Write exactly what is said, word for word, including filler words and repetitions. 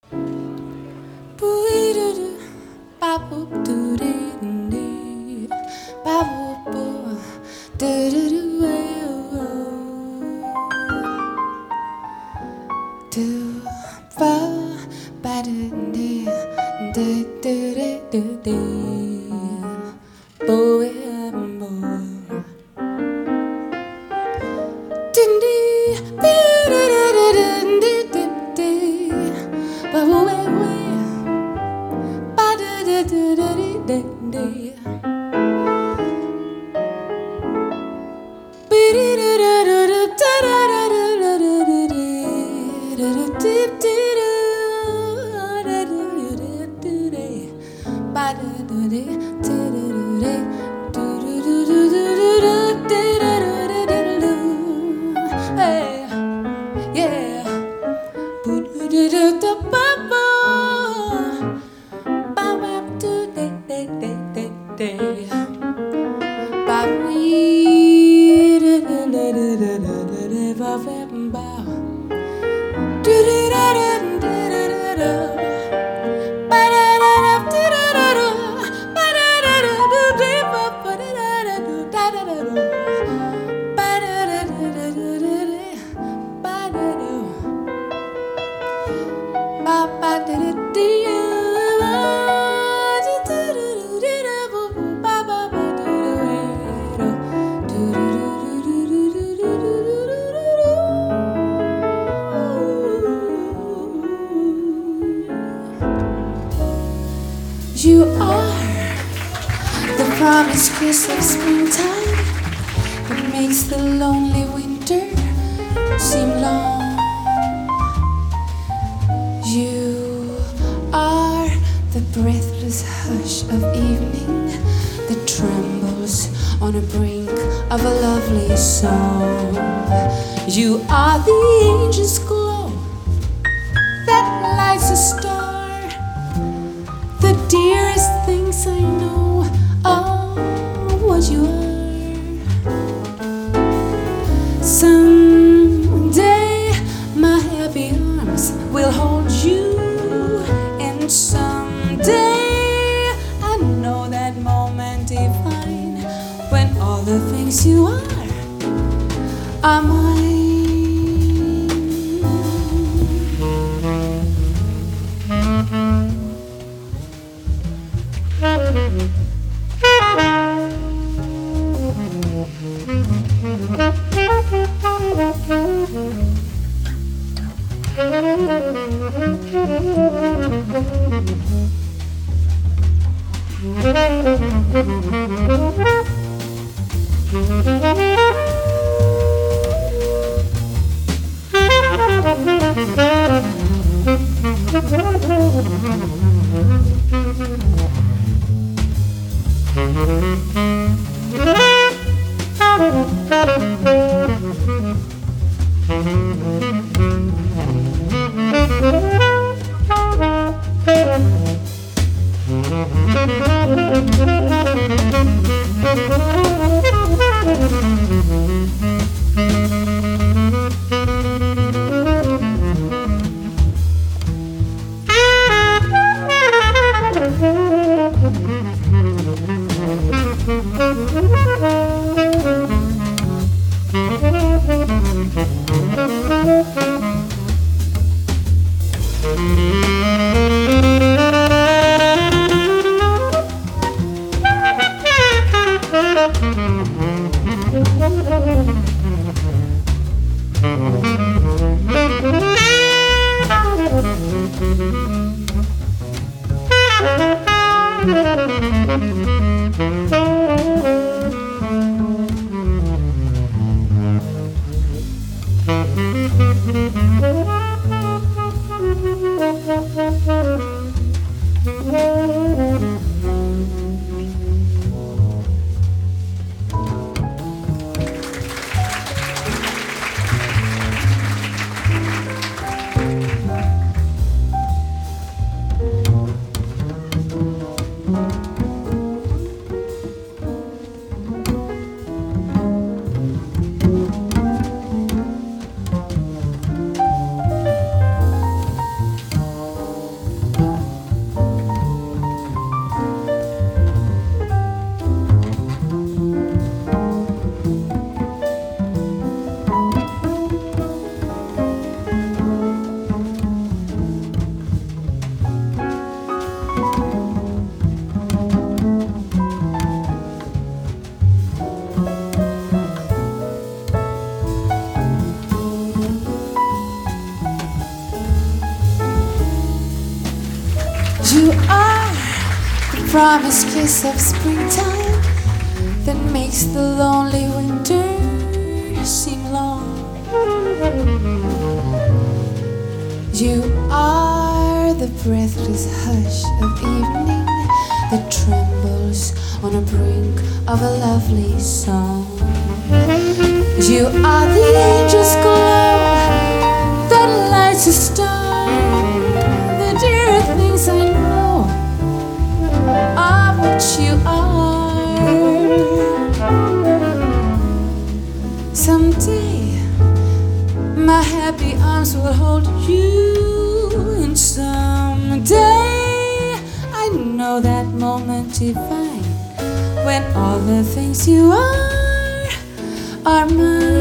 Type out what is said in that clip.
You are the promised kiss of springtime. It makes the lonely winter seem long. You are the breathless hush of evening that trembles on a brink of a lovely song. You are the angel's glow that lights a star. The dearest things I know are what you are. Someday my happy arms will hold you, and someday I know that moment divine when all the things you are are mine. You are the promised kiss of springtime that makes the lonely winter seem long. You are the breathless hush of evening that trembles on the brink of a lovely song. You are the angel's glow that lights a star. The dear things I know are what you are. Someday my happy arms will hold you, and someday I know that moment divine when all the things you are are mine.